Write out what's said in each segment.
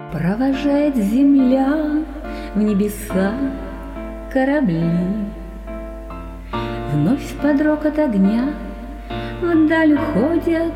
Провожает земля в небеса корабли. Вновь под рокот огня вдаль уходят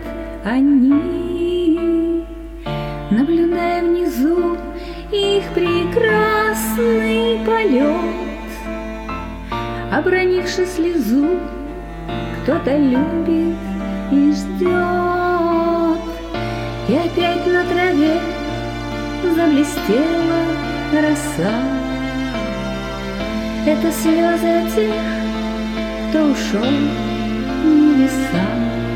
они, наблюдая внизу их прекрасный полет. Обронивши слезу, кто-то любит и ждет. И опять на траве заблестела роса. Это слезы тех, кто ушел в небеса,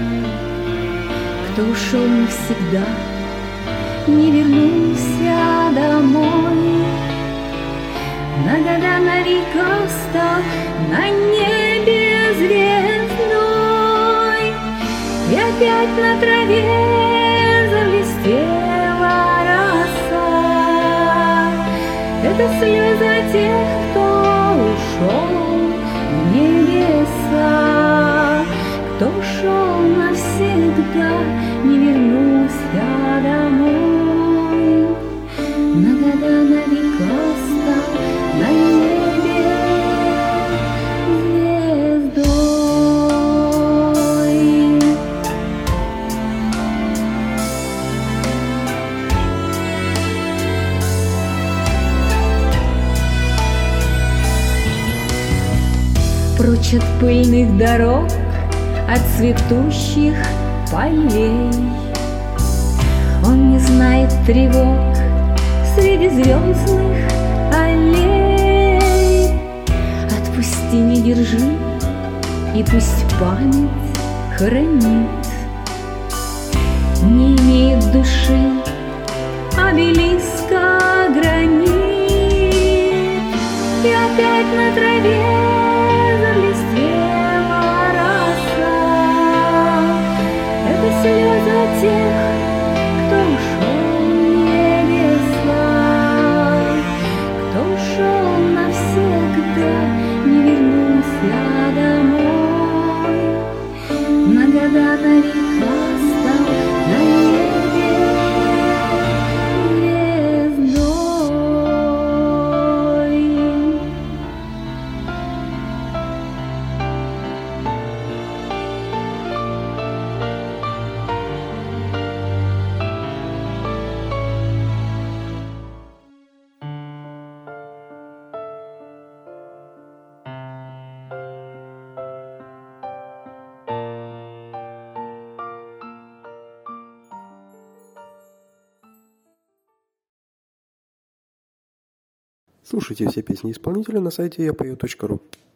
кто ушел навсегда, не вернулся домой. На года навека стал на небе звездой. И опять на траве заблестела роса. Это слезы тех, кто ушел в небеса, кто ушел навсегда, не вернулся домой. На года навека стал на небе звездой. Прочь от пыльных дорог, от цветущих полей. Он не знает тревог среди звездных аллей. Отпусти, не держи, и пусть память хранит. Не имеет души обелиска гранит. И опять на траве заблестела роса. Это слезы тех, кто ушел в небеса, кто ушел навсегда, не вернулся домой. На года навека стал на небе звездой. Слушайте все песни исполнителя на сайте yapою.ru.